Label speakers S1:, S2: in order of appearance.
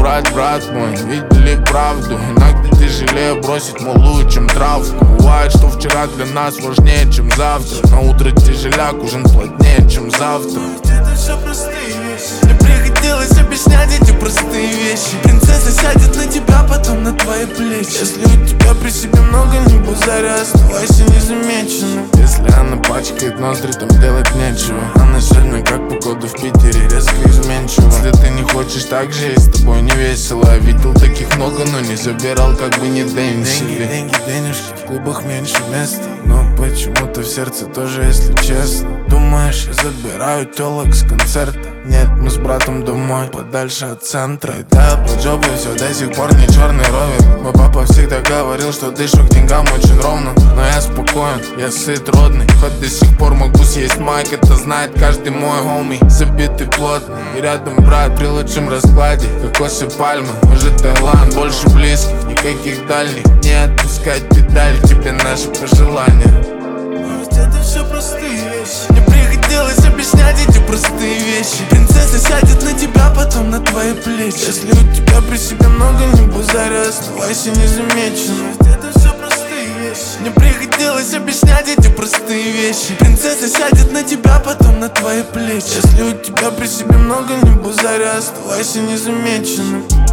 S1: брат мой, видели правду. Иногда тяжелее бросить малую, чем травку. Бывает, что вчера для нас важнее, чем завтра. На утро тяжеляк, ужин плотнее, чем завтра.
S2: Это все простые вещи. Мне приходилось объяснять эти простые вещи. Принцесса сядет на тебя, потом на твои плечи. Если у тебя при себе много, не базаря, оставайся незамеченным.
S1: Если она пачкает ноздри, там делать нечего. Она сегодня как погода в Питере, резко изменчива. Если ты не хочешь так же, и с тобой не весело. Я видел таких много, но не забирал, как бы не Дэнси.
S2: Деньги, денежки, в клубах меньше места. Но почему-то в сердце тоже, если честно. Думаешь, я забираю телок с концерта? Нет, мы с братом домой, подальше от центра. И да, под жопой все до сих пор не черный ровер. Мой папа всегда говорил, что дышу к деньгам очень ровно. Но я спокоен, я сыт, родный. Хоть до сих пор могу съесть майк, это знает каждый мой хоми. Забитый плотный, и рядом брат при лучшем раскладе. Кокосы пальмы, может Таиланд, больше близких, никаких дальних. Не отпускать педаль, тебе наши пожелания. Ведь это все простые вещи. Мне приходилось объяснять эти простые вещи. Принцесса сядет на тебя, потом на твои плечи. Если у тебя при себе много, не базаря, оставайся незамеченным. Ведь это все простые вещи. Мне приходилось объяснять эти простые вещи. Принцесса сядет на тебя, потом на твои плечи. Если у тебя при себе много, не базаря, оставайся незамеченным.